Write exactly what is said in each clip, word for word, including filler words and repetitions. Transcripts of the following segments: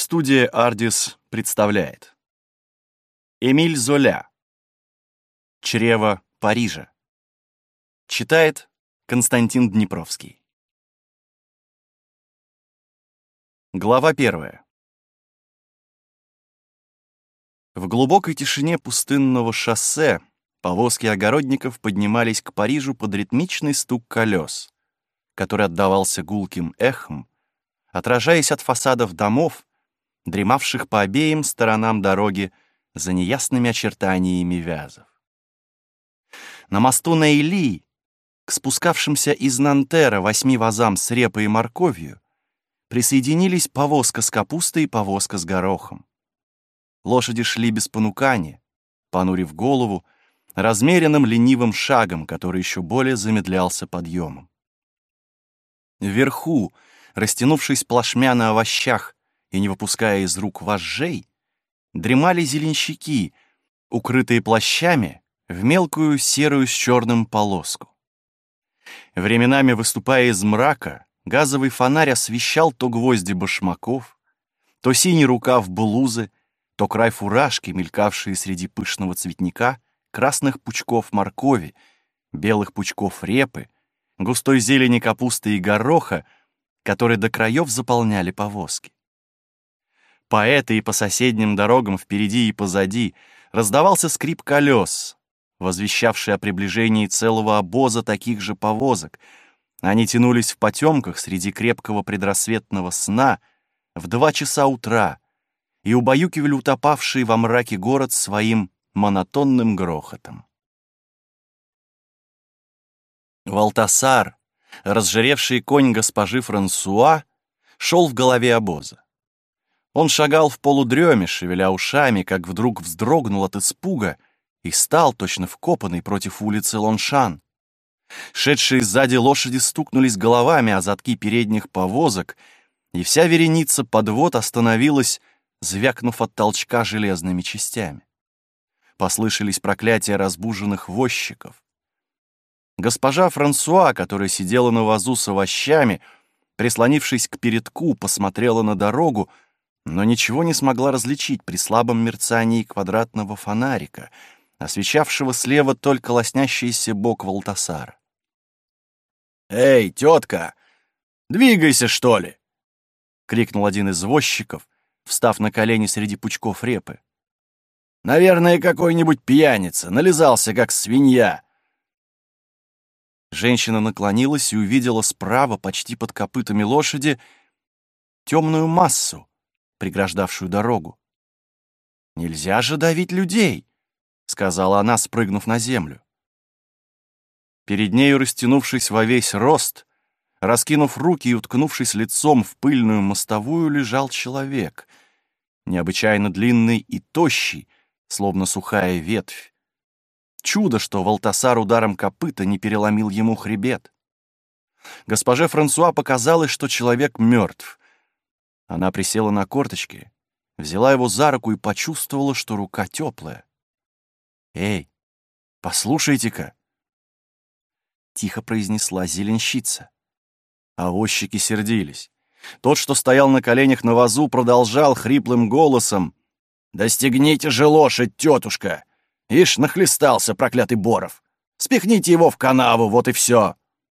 Студия «Ардис» представляет Эмиль Золя «Чрево Парижа». Читает Константин Днепровский. Глава первая. В глубокой тишине пустынного шоссе повозки огородников поднимались к Парижу под ритмичный стук колес, который отдавался гулким эхом, отражаясь от фасадов домов, дремавших по обеим сторонам дороги за неясными очертаниями вязов. На мосту Нейли, к спускавшимся из Нантера восьми вазам с репой и морковью, присоединились повозка с капустой и повозка с горохом. Лошади шли без понукания, понурив голову, размеренным ленивым шагом, который еще более замедлялся подъемом. Вверху, растянувшись плашмя на овощах и не выпуская из рук вожжей, дремали зеленщики, укрытые плащами в мелкую серую с черным полоску. Временами, выступая из мрака, газовый фонарь освещал то гвозди башмаков, то синий рукав блузы, то край фуражки, мелькавшие среди пышного цветника, красных пучков моркови, белых пучков репы, густой зелени капусты и гороха, которые до краев заполняли повозки. По этой и по соседним дорогам впереди и позади раздавался скрип колес, возвещавший о приближении целого обоза таких же повозок. Они тянулись в потемках среди крепкого предрассветного сна в два часа утра и убаюкивали утопавший во мраке город своим монотонным грохотом. Валтасар, разжиревший конь госпожи Франсуа, шел в голове обоза. Он шагал в полудреме, шевеля ушами, как вдруг вздрогнул от испуга и стал, точно вкопанный, против улицы Лоншан. Шедшие сзади лошади стукнулись головами о задки передних повозок, и вся вереница подвод остановилась, звякнув от толчка железными частями. Послышались проклятия разбуженных возчиков. Госпожа Франсуа, которая сидела на вазу с овощами, прислонившись к передку, посмотрела на дорогу, но ничего не смогла различить при слабом мерцании квадратного фонарика, освещавшего слева только лоснящийся бок Валтасара. «Эй, тетка, двигайся, что ли!» — крикнул один из возчиков, встав на колени среди пучков репы. «Наверное, какой-нибудь пьяница, нализался, как свинья!» Женщина наклонилась и увидела справа, почти под копытами лошади, темную массу, преграждавшую дорогу. «Нельзя же давить людей!» — сказала она, спрыгнув на землю. Перед нею, растянувшись во весь рост, раскинув руки и уткнувшись лицом в пыльную мостовую, лежал человек, необычайно длинный и тощий, словно сухая ветвь. Чудо, что Валтасар ударом копыта не переломил ему хребет. Госпоже Франсуа показалось, что человек мертв. Она присела на корточки, взяла его за руку и почувствовала, что рука теплая. «Эй, послушайте-ка!» — тихо произнесла зеленщица. А возчики сердились. Тот, что стоял на коленях на вазу, продолжал хриплым голосом: «Достигните же лошадь, тетушка! Ишь, нахлестался проклятый Боров! Спихните его в канаву, вот и все!»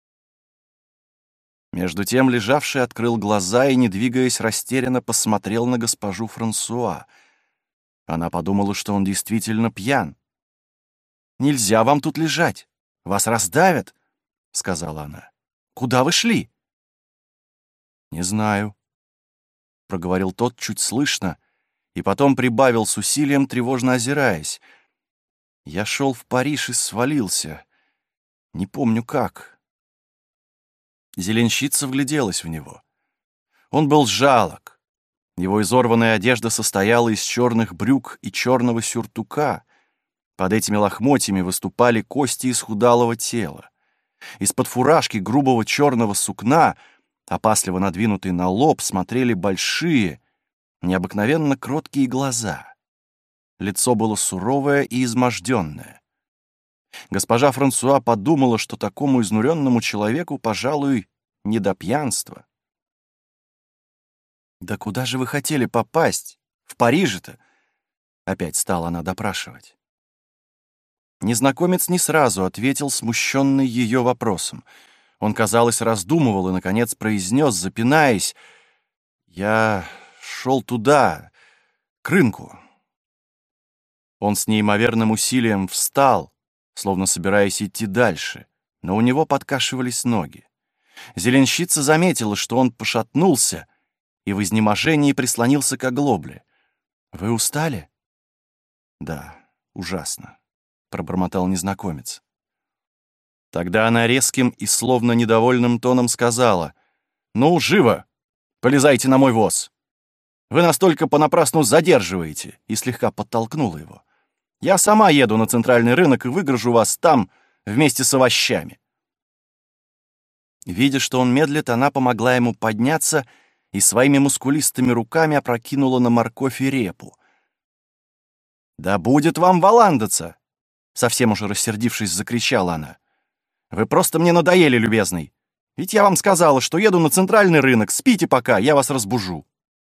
Между тем лежавший открыл глаза и, не двигаясь, растерянно посмотрел на госпожу Франсуа. Она подумала, что он действительно пьян. «Нельзя вам тут лежать! Вас раздавят!» — сказала она. «Куда вы шли?» «Не знаю», — проговорил тот чуть слышно, и потом прибавил с усилием, тревожно озираясь. «Я шел в Париж и свалился. Не помню как». Зеленщица вгляделась в него. Он был жалок. Его изорванная одежда состояла из черных брюк и черного сюртука. Под этими лохмотьями выступали кости исхудалого тела. Из-под фуражки грубого черного сукна, опасливо надвинутые на лоб, смотрели большие, необыкновенно кроткие глаза. Лицо было суровое и изможденное. Госпожа Франсуа подумала, что такому изнуренному человеку, пожалуй, не до пьянства. Да куда же вы хотели попасть? В Париже-то? Опять стала она допрашивать. Незнакомец не сразу ответил, смущенный ее вопросом. Он, казалось, раздумывал и, наконец, произнес, запинаясь: «Я шел туда, к рынку». Он с неимоверным усилием встал, словно собираясь идти дальше, но у него подкашивались ноги. Зеленщица заметила, что он пошатнулся и в изнеможении прислонился к оглобле. «Вы устали?» «Да, ужасно», — пробормотал незнакомец. Тогда она резким и словно недовольным тоном сказала: «Ну, живо! Полезайте на мой воз! Вы настолько понапрасну задерживаете!» и слегка подтолкнула его. «Я сама еду на центральный рынок и выгружу вас там вместе с овощами». Видя, что он медлит, она помогла ему подняться и своими мускулистыми руками опрокинула на морковь и репу. «Да будет вам валандаться!» Совсем уже рассердившись, закричала она. «Вы просто мне надоели, любезный. Ведь я вам сказала, что еду на центральный рынок. Спите пока, я вас разбужу».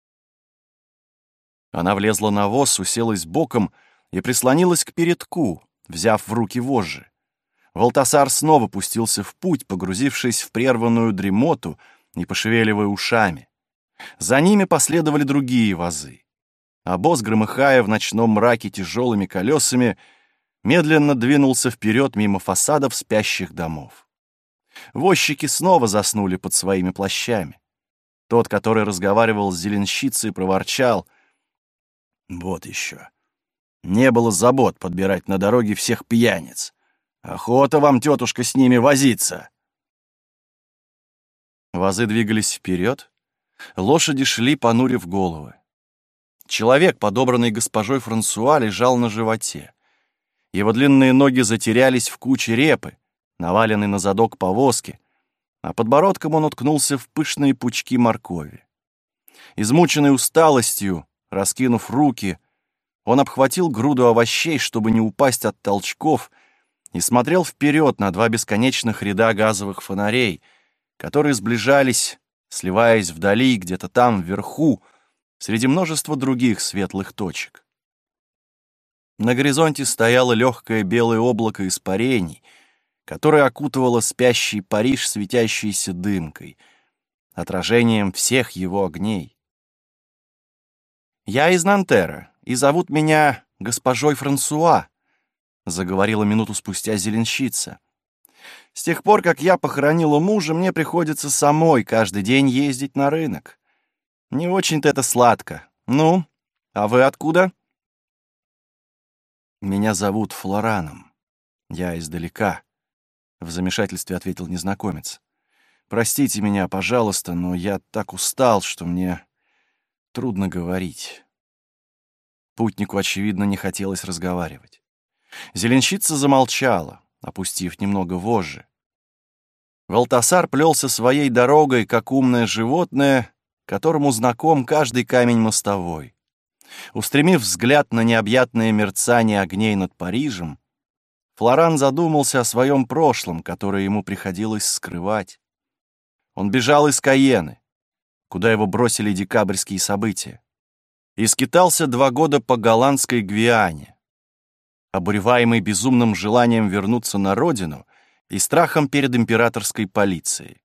Она влезла на воз, уселась боком и прислонилась к передку, взяв в руки вожжи. Валтасар снова пустился в путь, погрузившись в прерванную дремоту и пошевеливая ушами. За ними последовали другие возы. Обоз, громыхая в ночном мраке тяжелыми колесами, медленно двинулся вперед мимо фасадов спящих домов. Возчики снова заснули под своими плащами. Тот, который разговаривал с зеленщицей, проворчал: «Вот еще. Не было забот подбирать на дороге всех пьяниц. Охота вам, тетушка, с ними возиться». Возы двигались вперед, лошади шли, понурив головы. Человек, подобранный госпожой Франсуа, лежал на животе. Его длинные ноги затерялись в куче репы, наваленной на задок повозки, а подбородком он уткнулся в пышные пучки моркови. Измученный усталостью, раскинув руки, он обхватил груду овощей, чтобы не упасть от толчков, и смотрел вперед на два бесконечных ряда газовых фонарей, которые сближались, сливаясь вдали, где-то там, вверху, среди множества других светлых точек. На горизонте стояло легкое белое облако испарений, которое окутывало спящий Париж светящейся дымкой, отражением всех его огней. «Я из Нантера, и зовут меня госпожой Франсуа», — заговорила минуту спустя зеленщица. «С тех пор, как я похоронила мужа, мне приходится самой каждый день ездить на рынок. Не очень-то это сладко. Ну, а вы откуда?» «Меня зовут Флораном. Я издалека», — в замешательстве ответил незнакомец. «Простите меня, пожалуйста, но я так устал, что мне трудно говорить». Путнику, очевидно, не хотелось разговаривать. Зеленщица замолчала, опустив немного вожжи. Валтасар плелся своей дорогой, как умное животное, которому знаком каждый камень мостовой. Устремив взгляд на необъятное мерцание огней над Парижем, Флоран задумался о своем прошлом, которое ему приходилось скрывать. Он бежал из Кайены, куда его бросили декабрьские события, и скитался два года по голландской Гвиане, обуреваемый безумным желанием вернуться на родину и страхом перед императорской полицией.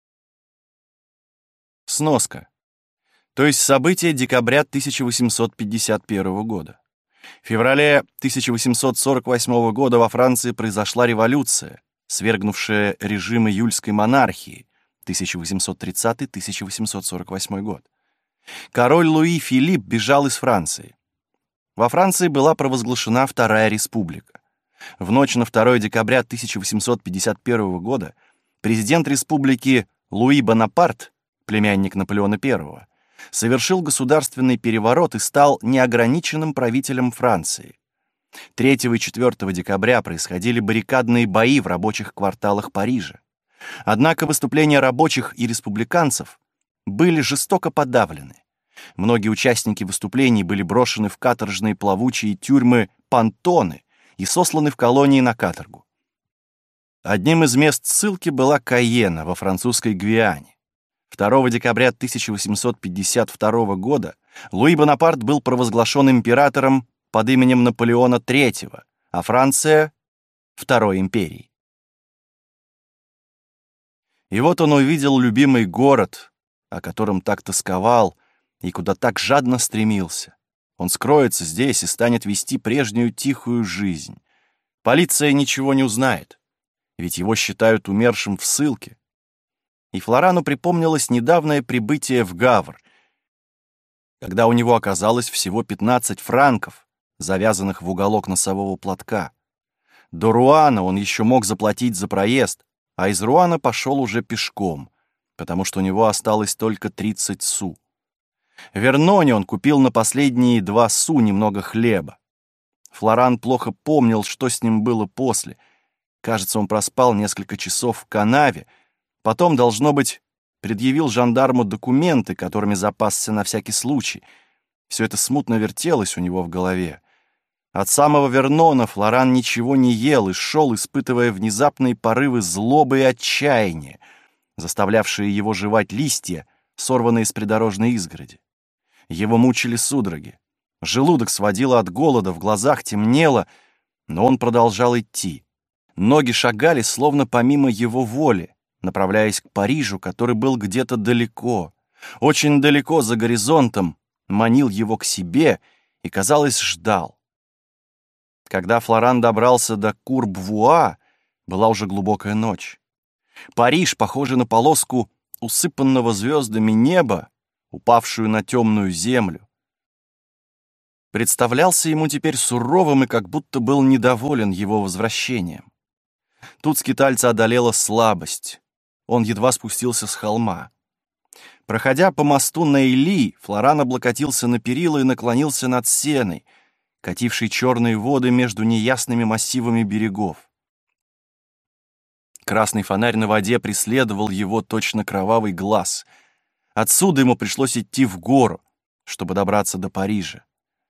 Сноска. То есть события декабря тысяча восемьсот пятьдесят первого года. В феврале тысяча восемьсот сорок восьмого года во Франции произошла революция, свергнувшая режим июльской монархии тысяча восемьсот тридцатый — тысяча восемьсот сорок восьмой год. Король Луи Филипп бежал из Франции. Во Франции была провозглашена Вторая республика. В ночь на второе декабря тысяча восемьсот пятьдесят первого года президент республики Луи Бонапарт, племянник Наполеона Первого, совершил государственный переворот и стал неограниченным правителем Франции. третьего и четвёртого декабря происходили баррикадные бои в рабочих кварталах Парижа. Однако выступления рабочих и республиканцев были жестоко подавлены. Многие участники выступлений были брошены в каторжные плавучие тюрьмы Пантоны и сосланы в колонии на каторгу. Одним из мест ссылки была Кайена во французской Гвиане. второго декабря тысяча восемьсот пятьдесят второго года Луи Бонапарт был провозглашен императором под именем Наполеона третьего, а Франция — Второй империей. И вот он увидел любимый город, о котором так тосковал и куда так жадно стремился. Он скроется здесь и станет вести прежнюю тихую жизнь. Полиция ничего не узнает, ведь его считают умершим в ссылке. И Флорану припомнилось недавнее прибытие в Гавр, когда у него оказалось всего пятнадцать франков, завязанных в уголок носового платка. До Руана он еще мог заплатить за проезд, а из Руана пошел уже пешком, потому что у него осталось только тридцать су. В Верноне он купил на последние два су немного хлеба. Флоран плохо помнил, что с ним было после. Кажется, он проспал несколько часов в канаве, потом, должно быть, предъявил жандарму документы, которыми запасся на всякий случай. Все это смутно вертелось у него в голове. От самого Вернона Флоран ничего не ел и шел, испытывая внезапные порывы злобы и отчаяния, заставлявшие его жевать листья, сорванные с придорожной изгороди. Его мучили судороги. Желудок сводило от голода, в глазах темнело, но он продолжал идти. Ноги шагали, словно помимо его воли, направляясь к Парижу, который был где-то далеко, очень далеко за горизонтом, манил его к себе и, казалось, ждал. Когда Флоран добрался до Курбвуа, была уже глубокая ночь. Париж, похожий на полоску усыпанного звездами неба, упавшую на темную землю, представлялся ему теперь суровым и как будто был недоволен его возвращением. Тут скитальца одолела слабость. Он едва спустился с холма. Проходя по мосту на Или, Флоран облокотился на перила и наклонился над сеной, катившей черные воды между неясными массивами берегов. Красный фонарь на воде преследовал его точно кровавый глаз. Отсюда ему пришлось идти в гору, чтобы добраться до Парижа.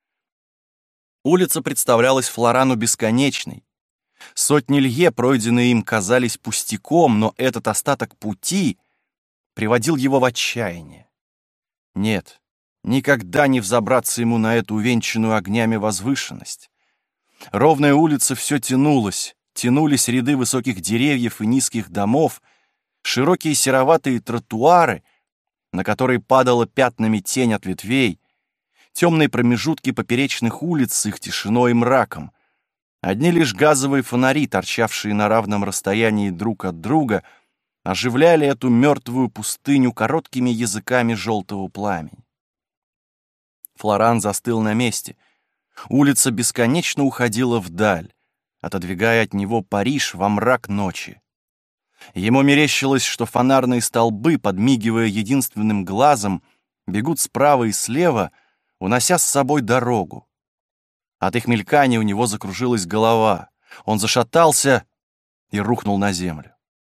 Улица представлялась Флорану бесконечной. Сотни лье, пройденные им, казались пустяком, но этот остаток пути приводил его в отчаяние. Нет, никогда не взобраться ему на эту увенчанную огнями возвышенность. Ровная улица все тянулась, тянулись ряды высоких деревьев и низких домов, широкие сероватые тротуары, на которые падала пятнами тень от ветвей, темные промежутки поперечных улиц с их тишиной и мраком. Одни лишь газовые фонари, торчавшие на равном расстоянии друг от друга, оживляли эту мертвую пустыню короткими языками желтого пламени. Флоран застыл на месте. Улица бесконечно уходила вдаль, отодвигая от него Париж во мрак ночи. Ему мерещилось, что фонарные столбы, подмигивая единственным глазом, бегут справа и слева, унося с собой дорогу. От их мелькания у него закружилась голова. Он зашатался и рухнул на землю.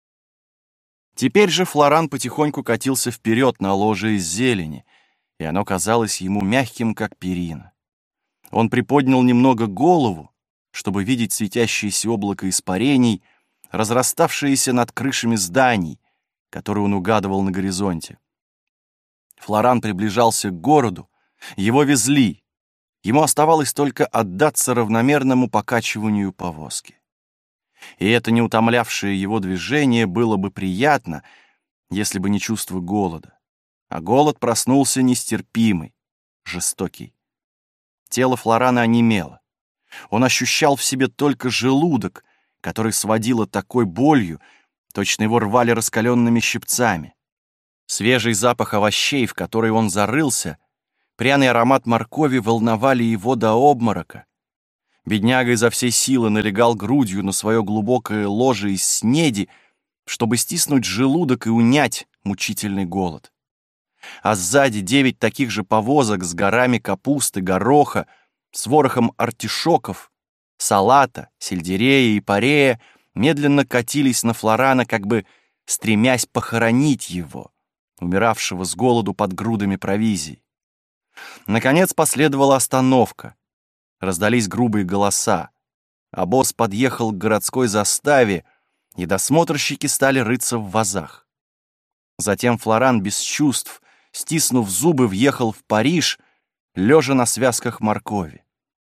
Теперь же Флоран потихоньку катился вперед на ложе из зелени, и оно казалось ему мягким, как перина. Он приподнял немного голову, чтобы видеть светящееся облако испарений, разраставшееся над крышами зданий, которые он угадывал на горизонте. Флоран приближался к городу, его везли. Ему оставалось только отдаться равномерному покачиванию повозки. И это не утомлявшее его движение было бы приятно, если бы не чувство голода. А голод проснулся нестерпимый, жестокий. Тело Флорана онемело. Он ощущал в себе только желудок, который сводило такой болью, точно его рвали раскаленными щипцами. Свежий запах овощей, в который он зарылся, пряный аромат моркови волновали его до обморока. Бедняга изо всей силы налегал грудью на свое глубокое ложе из снеди, чтобы стиснуть желудок и унять мучительный голод. А сзади девять таких же повозок с горами капусты, гороха, с ворохом артишоков, салата, сельдерея и парея медленно катились на Флорана, как бы стремясь похоронить его, умиравшего с голоду под грудами провизии. Наконец последовала остановка. Раздались грубые голоса. Обоз подъехал к городской заставе, и досмотрщики стали рыться в вазах. Затем Флоран без чувств, стиснув зубы, въехал в Париж, лежа на связках моркови.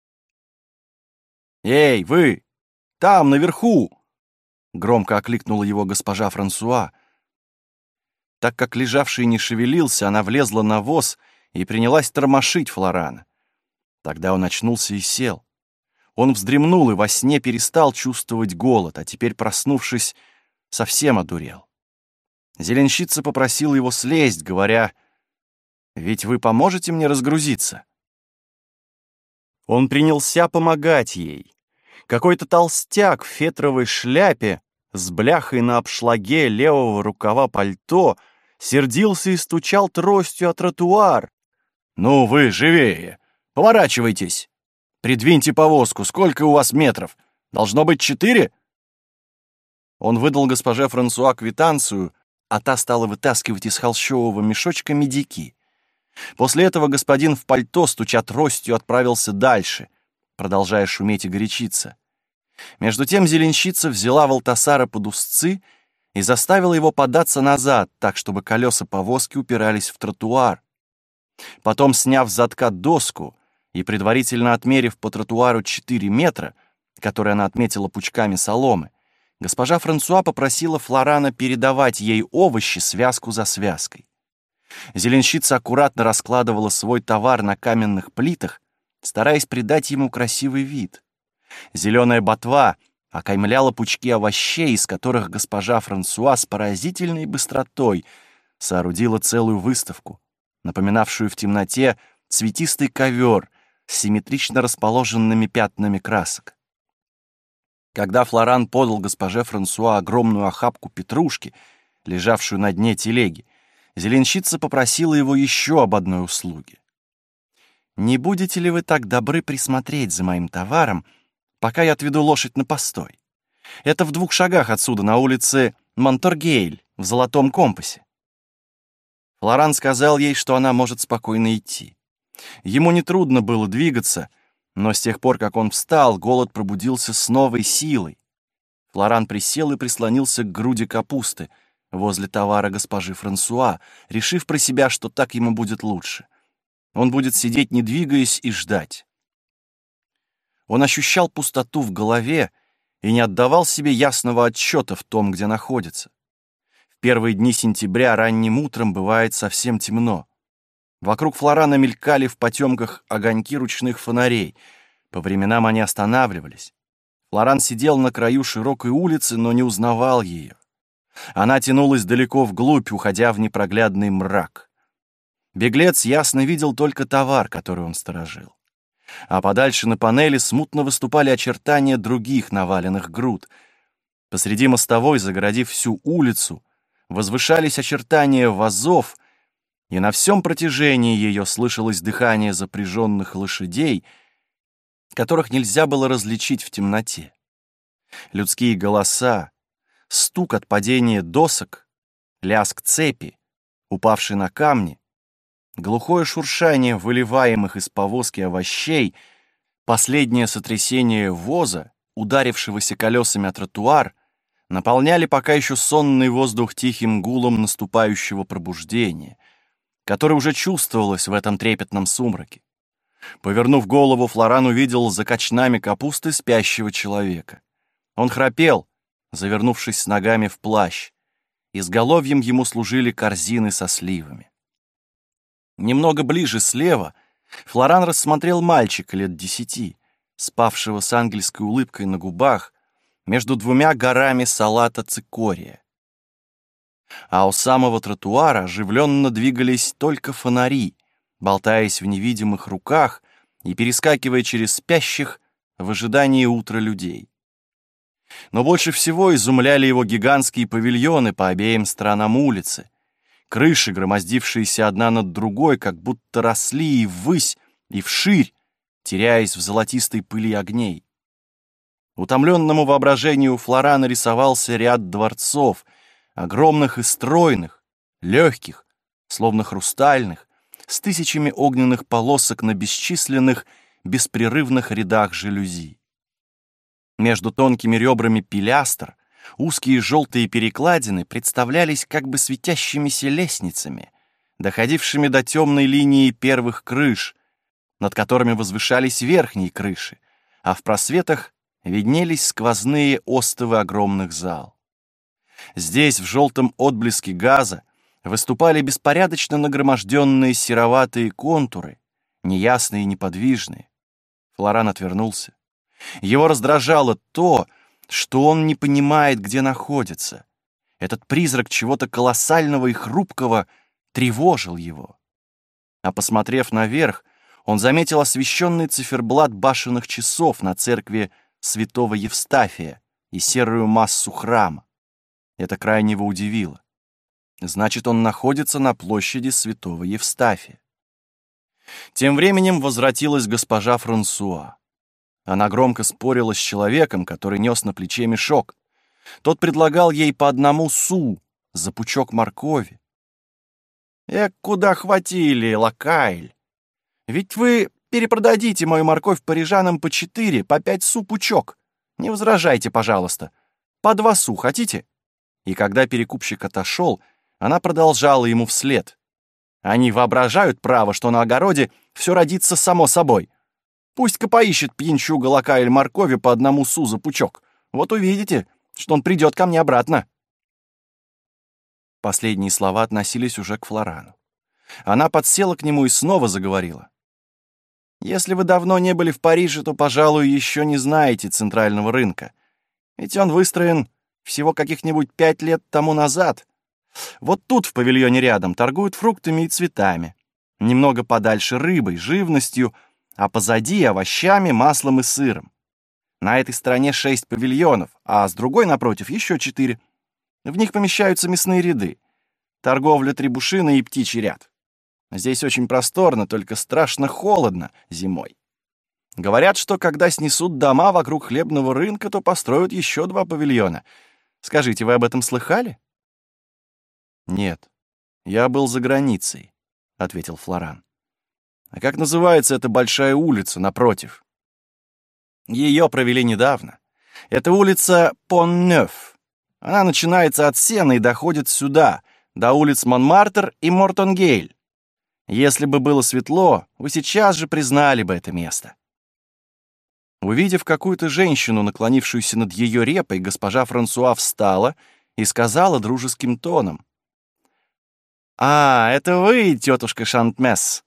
«Эй, вы! Там, наверху!» — громко окликнула его госпожа Франсуа. Так как лежавший не шевелился, она влезла на воз и принялась тормошить Флорана. Тогда он очнулся и сел. Он вздремнул и во сне перестал чувствовать голод, а теперь, проснувшись, совсем одурел. Зеленщица попросила его слезть, говоря: «Ведь вы поможете мне разгрузиться?» Он принялся помогать ей. Какой-то толстяк в фетровой шляпе с бляхой на обшлаге левого рукава пальто сердился и стучал тростью о тротуар. «Ну вы, живее! Поворачивайтесь! Придвиньте повозку! Сколько у вас метров? Должно быть четыре?» Он выдал госпоже Франсуа квитанцию, а та стала вытаскивать из холщового мешочка медики. После этого господин в пальто, стуча тростью, отправился дальше, продолжая шуметь и горячиться. Между тем зеленщица взяла Валтасара под узцы и заставила его податься назад, так, чтобы колеса повозки упирались в тротуар. Потом, сняв с задка доску и предварительно отмерив по тротуару четыре метра, которые она отметила пучками соломы, госпожа Франсуа попросила Флорана передавать ей овощи связку за связкой. Зеленщица аккуратно раскладывала свой товар на каменных плитах, стараясь придать ему красивый вид. Зеленая ботва окаймляла пучки овощей, из которых госпожа Франсуа с поразительной быстротой соорудила целую выставку, напоминавшую в темноте цветистый ковер с симметрично расположенными пятнами красок. Когда Флоран подал госпоже Франсуа огромную охапку петрушки, лежавшую на дне телеги, зеленщица попросила его еще об одной услуге. «Не будете ли вы так добры присмотреть за моим товаром, пока я отведу лошадь на постой? Это в двух шагах отсюда, на улице Монторгейль, в Золотом компасе». Флоран сказал ей, что она может спокойно идти. Ему нетрудно было двигаться, но с тех пор, как он встал, голод пробудился с новой силой. Флоран присел и прислонился к груди капусты возле товара госпожи Франсуа, решив про себя, что так ему будет лучше. Он будет сидеть, не двигаясь, и ждать. Он ощущал пустоту в голове и не отдавал себе ясного отчета в том, где находится. В первые дни сентября ранним утром бывает совсем темно. Вокруг Флорана мелькали в потемках огоньки ручных фонарей. По временам они останавливались. Флоран сидел на краю широкой улицы, но не узнавал ее. Она тянулась далеко вглубь, уходя в непроглядный мрак. Беглец ясно видел только товар, который он сторожил. А подальше на панели смутно выступали очертания других наваленных груд. Посреди мостовой, загородив всю улицу, возвышались очертания вазов, и на всем протяжении ее слышалось дыхание запряженных лошадей, которых нельзя было различить в темноте. Людские голоса, стук от падения досок, лязг цепи, упавшей на камни, глухое шуршание выливаемых из повозки овощей, последнее сотрясение воза, ударившегося колесами о тротуар, наполняли пока еще сонный воздух тихим гулом наступающего пробуждения, которое уже чувствовалось в этом трепетном сумраке. Повернув голову, Флоран увидел за кочнами капусты спящего человека. Он храпел, завернувшись с ногами в плащ. Изголовьем ему служили корзины со сливами. Немного ближе слева Флоран рассмотрел мальчика лет десяти, спавшего с ангельской улыбкой на губах между двумя горами салата цикория. А у самого тротуара оживленно двигались только фонари, болтаясь в невидимых руках и перескакивая через спящих в ожидании утра людей. Но больше всего изумляли его гигантские павильоны по обеим сторонам улицы, крыши, громоздившиеся одна над другой, как будто росли и ввысь, и вширь, теряясь в золотистой пыли огней. Утомленному воображению Флорана рисовался ряд дворцов, огромных и стройных, легких, словно хрустальных, с тысячами огненных полосок на бесчисленных, беспрерывных рядах жалюзи. Между тонкими ребрами пилястр Узкие желтые перекладины представлялись как бы светящимися лестницами, доходившими до темной линии первых крыш, над которыми возвышались верхние крыши, а в просветах виднелись сквозные остовы огромных зал. Здесь, в желтом отблеске газа, выступали беспорядочно нагроможденные сероватые контуры, неясные и неподвижные. Флоран отвернулся. Его раздражало то, что он не понимает, где находится. Этот призрак чего-то колоссального и хрупкого тревожил его. А посмотрев наверх, он заметил освещенный циферблат башенных часов на церкви святого Евстафия и серую массу храма. Это крайне его удивило. Значит, он находится на площади святого Евстафия. Тем временем возвратилась госпожа Франсуа. Она громко спорила с человеком, который нес на плече мешок. Тот предлагал ей по одному су за пучок моркови. «Эк, куда хватили, лакайль? Ведь вы перепродадите мою морковь парижанам по четыре, по пять су пучок. Не возражайте, пожалуйста. По два су хотите?» И когда перекупщик отошел, она продолжала ему вслед. «Они воображают, право, что на огороде все родится само собой. Пусть-ка поищет пьянчуга лакайль моркови по одному су за пучок. Вот увидите, что он придет ко мне обратно». Последние слова относились уже к Флорану. Она подсела к нему и снова заговорила. «Если вы давно не были в Париже, то, пожалуй, еще не знаете центрального рынка. Ведь он выстроен всего каких-нибудь пять лет тому назад. Вот тут, в павильоне рядом, торгуют фруктами и цветами. Немного подальше рыбой, живностью, а позади овощами, маслом и сыром. На этой стороне шесть павильонов, а с другой напротив еще четыре. В них помещаются мясные ряды. Торговля требушиной и птичий ряд. Здесь очень просторно, только страшно холодно зимой. Говорят, что когда снесут дома вокруг хлебного рынка, то построят еще два павильона. Скажите, вы об этом слыхали? «Нет, я был за границей», — ответил Флоран. «А как называется эта большая улица напротив?» «Ее провели недавно. Это улица Пон-Нёв. Она начинается от Сена и доходит сюда, до улиц Монмартр и Мортонгейль. Если бы было светло, вы сейчас же признали бы это место». Увидев какую-то женщину, наклонившуюся над ее репой, госпожа Франсуа встала и сказала дружеским тоном: «А, это вы, тетушка Шантмесс».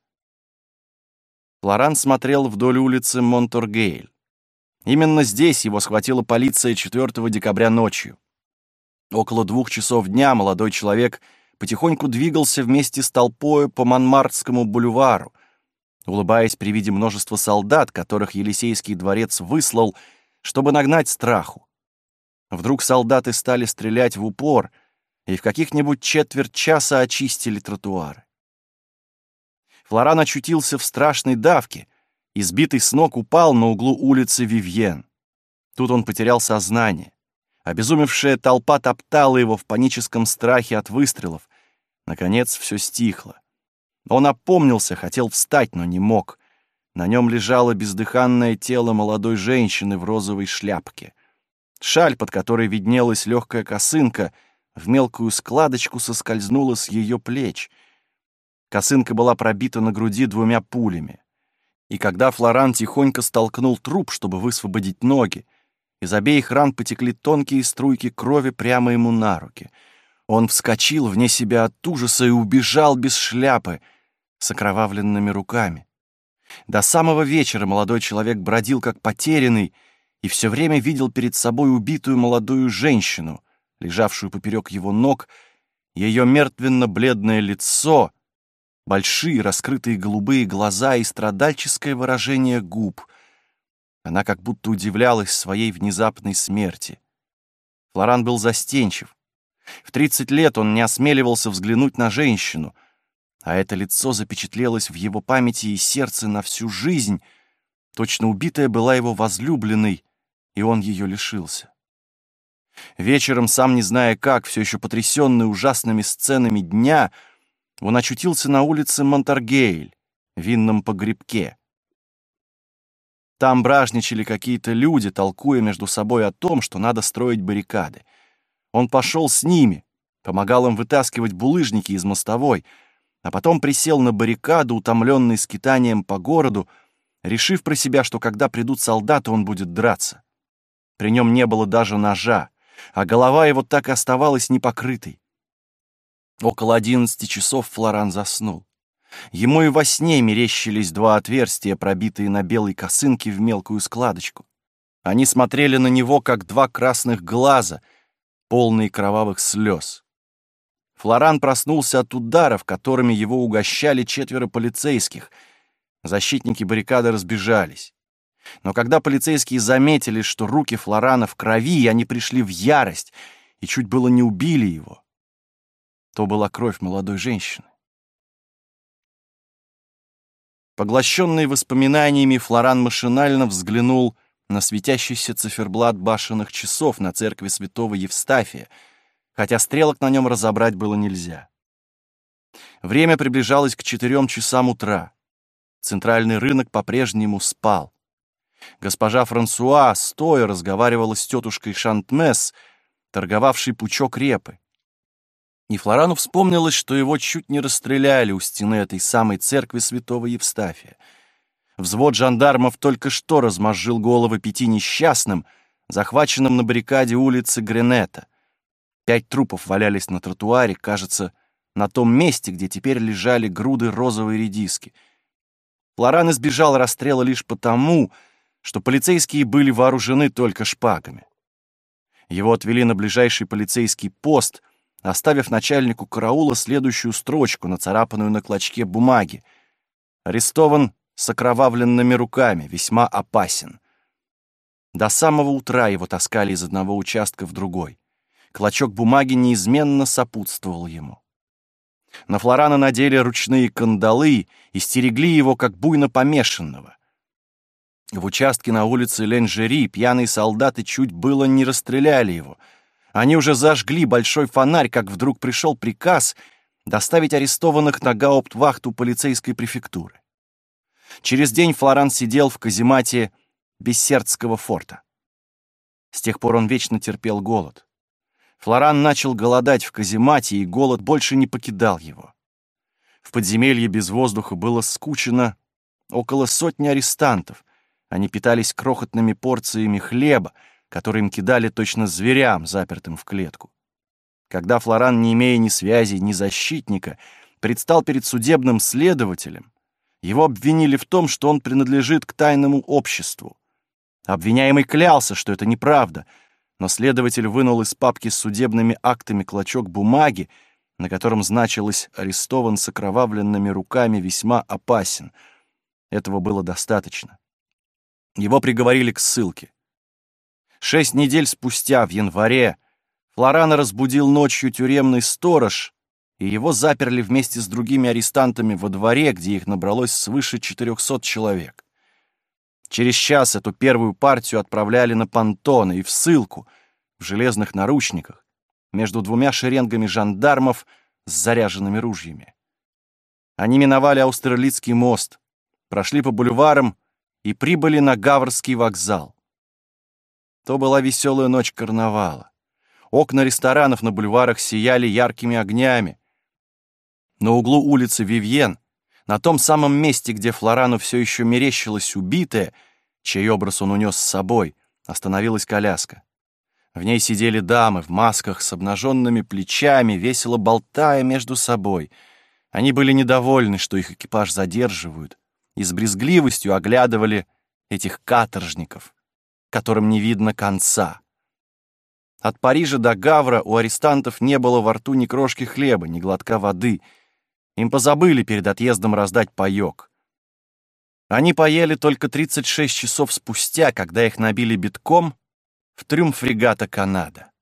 Флоран смотрел вдоль улицы Монторгейль. Именно здесь его схватила полиция четвёртого декабря ночью. Около двух часов дня молодой человек потихоньку двигался вместе с толпой по Монмартскому бульвару, улыбаясь при виде множества солдат, которых Елисейский дворец выслал, чтобы нагнать страху. Вдруг солдаты стали стрелять в упор и в каких-нибудь четверть часа очистили тротуары. Флоран очутился в страшной давке, и сбитый с ног упал на углу улицы Вивьен. Тут он потерял сознание. Обезумевшая толпа топтала его в паническом страхе от выстрелов. Наконец все стихло. Он опомнился, хотел встать, но не мог. На нем лежало бездыханное тело молодой женщины в розовой шляпке. Шаль, под которой виднелась легкая косынка, в мелкую складочку соскользнула с ее плеч. Косынка была пробита на груди двумя пулями. И когда Флоран тихонько столкнул труп, чтобы высвободить ноги, из обеих ран потекли тонкие струйки крови прямо ему на руки. Он вскочил вне себя от ужаса и убежал без шляпы, с окровавленными руками. До самого вечера молодой человек бродил как потерянный и все время видел перед собой убитую молодую женщину, лежавшую поперек его ног, ее мертвенно-бледное лицо, большие раскрытые голубые глаза и страдальческое выражение губ. Она как будто удивлялась своей внезапной смерти. Флоран был застенчив. В тридцать лет он не осмеливался взглянуть на женщину, а это лицо запечатлелось в его памяти и сердце на всю жизнь. Точно убитая была его возлюбленной, и он ее лишился. Вечером, сам не зная как, все еще потрясенный ужасными сценами дня, он очутился на улице Монторгейль, винном погребке. Там бражничали какие-то люди, толкуя между собой о том, что надо строить баррикады. Он пошел с ними, помогал им вытаскивать булыжники из мостовой, а потом присел на баррикаду, утомленный скитанием по городу, решив про себя, что когда придут солдаты, он будет драться. При нем не было даже ножа, а голова его так и оставалась непокрытой. Около одиннадцати часов Флоран заснул. Ему и во сне мерещились два отверстия, пробитые на белой косынке в мелкую складочку. Они смотрели на него, как два красных глаза, полные кровавых слез. Флоран проснулся от ударов, которыми его угощали четверо полицейских. Защитники баррикады разбежались. Но когда полицейские заметили, что руки Флорана в крови, они пришли в ярость и чуть было не убили его. То была кровь молодой женщины. Поглощенный воспоминаниями, Флоран машинально взглянул на светящийся циферблат башенных часов на церкви святого Евстафия, хотя стрелок на нем разобрать было нельзя. Время приближалось к четырем часам утра. Центральный рынок по-прежнему спал. Госпожа Франсуа, стоя, разговаривала с тетушкой Шантмес, торговавшей пучок репы. И Флорану вспомнилось, что его чуть не расстреляли у стены этой самой церкви святого Евстафия. Взвод жандармов только что размозжил головы пяти несчастным, захваченным на баррикаде улицы Гренета. Пять трупов валялись на тротуаре, кажется, на том месте, где теперь лежали груды розовой редиски. Флоран избежал расстрела лишь потому, что полицейские были вооружены только шпагами. Его отвели на ближайший полицейский пост, оставив начальнику караула следующую строчку, нацарапанную на клочке бумаги. «Арестован с окровавленными руками, весьма опасен». До самого утра его таскали из одного участка в другой. Клочок бумаги неизменно сопутствовал ему. На Флорана надели ручные кандалы и стерегли его, как буйно помешанного. В участке на улице Ленжери пьяные солдаты чуть было не расстреляли его. Они уже зажгли большой фонарь, как вдруг пришел приказ доставить арестованных на гауптвахту полицейской префектуры. Через день Флоран сидел в каземате Бессердского форта. С тех пор он вечно терпел голод. Флоран начал голодать в каземате, и голод больше не покидал его. В подземелье без воздуха было скучно около сотни арестантов. Они питались крохотными порциями хлеба, которые им кидали точно зверям, запертым в клетку. Когда Флоран, не имея ни связи, ни защитника, предстал перед судебным следователем, его обвинили в том, что он принадлежит к тайному обществу. Обвиняемый клялся, что это неправда, но следователь вынул из папки с судебными актами клочок бумаги, на котором значилось «арестован с окровавленными руками, весьма опасен». Этого было достаточно. Его приговорили к ссылке. Шесть недель спустя, в январе, Флорана разбудил ночью тюремный сторож, и его заперли вместе с другими арестантами во дворе, где их набралось свыше четырехсот человек. Через час эту первую партию отправляли на понтоны и в ссылку, в железных наручниках, между двумя шеренгами жандармов с заряженными ружьями. Они миновали Аустерлицкий мост, прошли по бульварам и прибыли на Гаврский вокзал. То была веселая ночь карнавала. Окна ресторанов на бульварах сияли яркими огнями. На углу улицы Вивьен, на том самом месте, где Флорану все еще мерещилась убитая, чей образ он унес с собой, остановилась коляска. В ней сидели дамы в масках с обнаженными плечами, весело болтая между собой. Они были недовольны, что их экипаж задерживают, и с брезгливостью оглядывали этих каторжников, которым не видно конца. От Парижа до Гавра у арестантов не было во рту ни крошки хлеба, ни глотка воды. Им позабыли перед отъездом раздать паёк. Они поели только тридцать шесть часов спустя, когда их набили битком в трюм фрегата «Канада».